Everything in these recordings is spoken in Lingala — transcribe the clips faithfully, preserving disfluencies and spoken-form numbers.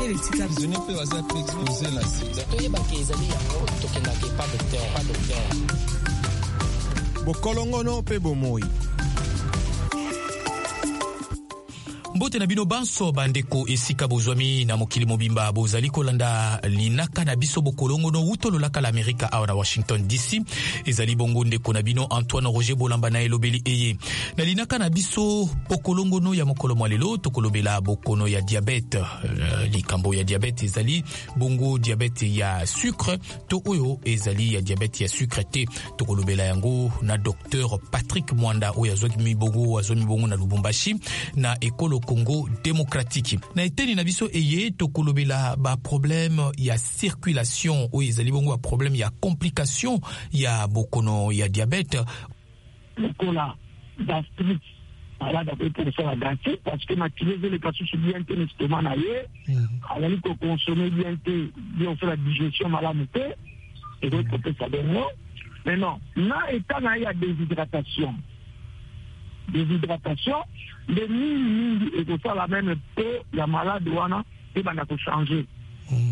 docteur etika prisonnier pe baza pe exposer la sida toyebaki ezali yango tokendaki pa docteur pa docteur bokolongono pe bomoi. Mbote na bino banso bandeko esika bozwami na mokili mobimba bozali kolanda linaka na biso bokolongono utololaka la Amerika awa na Washington D C. Ezali bongo ndeko na bino Antoine Roger Bolamba na elobeli eye. Na linaka na biso bokolongono ya mokolo mwalelo tokolobela bokono ya diabete. Uh, likambo ya diabete ezali bongo diabete ya sucre to oyo ezali ya diabete ya sucre te tokolobela yango na docteur Patrick Mwanda oyo azwaki mibongo azwaki mibongo na Lubumbashi na ekolo Congo démocratique. Na eteni na biso eye tokolobela ba problème ya circulation ou ezali bongo ba problème ya complication ya bokono ya diabète. Kola gastrique. Ala da pour faire la gastrique parce que ma utiliser les cassus bien que l'estomac na ye. Ala il faut consommer bien que bien faire la digestion malamité et donc peut ça donner. Mais non, na état na ya déshydratation. Déshydratation, les mille et tout ça la même peu, la malade ouana, et ben, il faut changer. Mmh.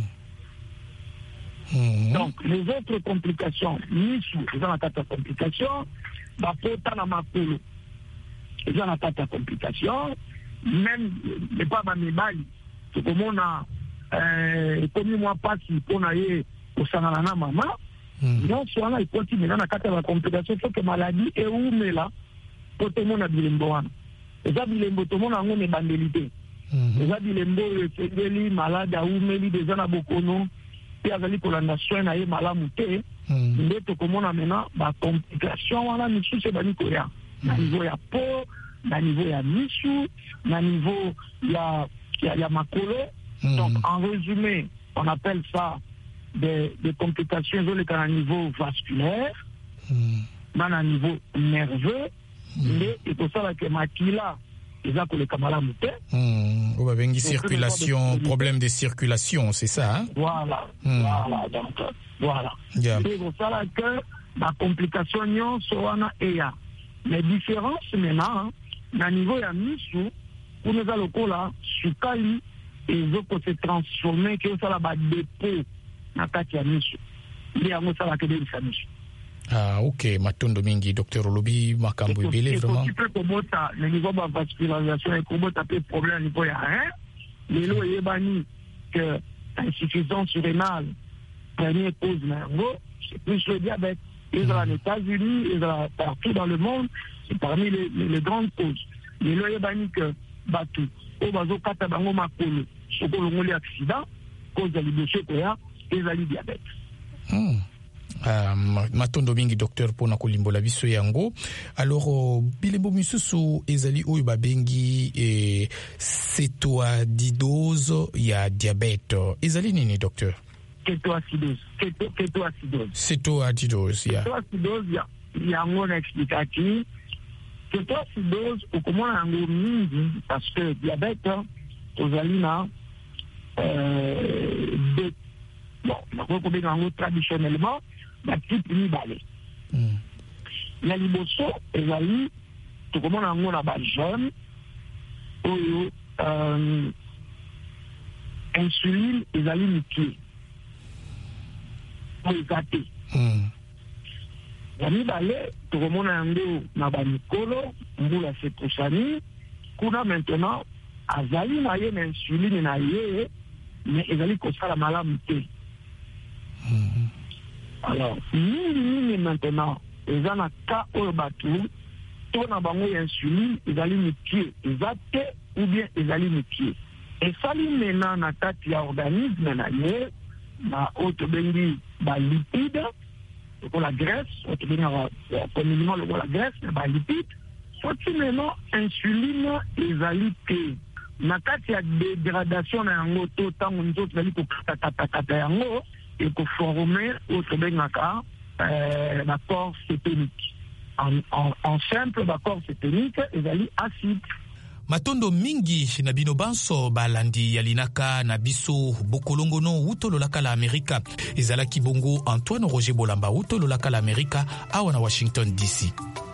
Mmh. Donc, les autres complications, nisu, ils ont la complication, la pota na makolo, ils ont la complication, même, les pas mamibali, c'est comme on a, euh, comme moi pas si on a eu au sangalana maman, non, soit là, il continue, dans la carte complication, il faut que maladie est où, mais là, pour tout le monde a bilembo wana. Eza bilembo tout le monde a ngone bandelité. Eza bilembo efengeli malade a umeli déjà na bokono pe azali kolanda soin na ye malamu te. Nde to komona mena ba complication wana misusu bani koya. Na niveau ya peau, na niveau ya misu, na niveau ya ya, ya makolo. Donc en résumé, on appelle ça des des complications sur le niveau vasculaire, dans un niveau nerveux. Mais il faut savoir que Makila, ils ont les camarades moutés. Mmh. Ou bien circulation, problème de circulation, c'est ça, hein? Voilà. Mmh. Voilà. Donc, voilà. Yeah. Et il faut savoir que la complication, c'est et les différences maintenant, à niveau de Misu, pour nous allons là, Sukali, et ils ont se transformer, que ça va dépôt, dans la Misu. Il y a un ça va que des Misu. Ah, ok. Matondo mingi, docteur Olobi, makambo ebele, vraiment. Et puis, comme ça, le niveau de vascularisation et comme ça peut problème au niveau de rien, les lois y bani que l'insuffisance rénale, première cause, c'est plus le diabète. Ils sont aux États-Unis, ils sont partout dans le monde, c'est parmi les, les, les grandes causes. Les lois y bani que Batu, au bazo kata bango makolo, ce qu'on a accident, cause de l'ibéché koya, ils ont le diabète. Hmm. Uh, matondo mingi docteur pona kolimbola biso yango. Alors uh, bilembo misusu ezali oyo babengi eh, cétoacidose ya diabète. Ezali nini docteur? Cétoacidose. Cétoacidose. Cétoacidose ya. Cétoacidose ya yango na expliquer. Cétoacidose okomona yango mingi parce que diabète ozali na euh de bon, on peut dire traditionnellement la type mibale. Mm. La liboso ezali to komona ngo na ba jeune oyo euh insuline ezali miki. Oyo kate. Mm. La mibale to komona ngo na ba mikolo mbula setosani kuna maintenant azali na ye na insuline na ye mais ezali ko sala malamu te. Mm-hmm. Alors, nous, maintenant, ils ont un cas au bateau, tout na bango insuline, ils allaient me tuer, ils ont ou bien ils allaient me tuer. Et ça, maintenant, na tati ya organisme, na ye, na auto bengi, ba lipide, pour la graisse, auto bengi, communément, la graisse, ba lipide, soit maintenant, insuline, ils allaient tuer. Na tati ya dégradation, na yango, tout temps, nous autres, ils allaient kata kata kata yango, et pour former autre benaka euh, la corps cétonique. En, en, en simple, la corps cétonique, ils allaient acide. Matondo mingi na bino banso balandi yalinaka na biso bokolongono utololaka la Amerika. Ezalaki bongo Antoine Roger Bolamba utololaka la Amerika awa na Washington D C.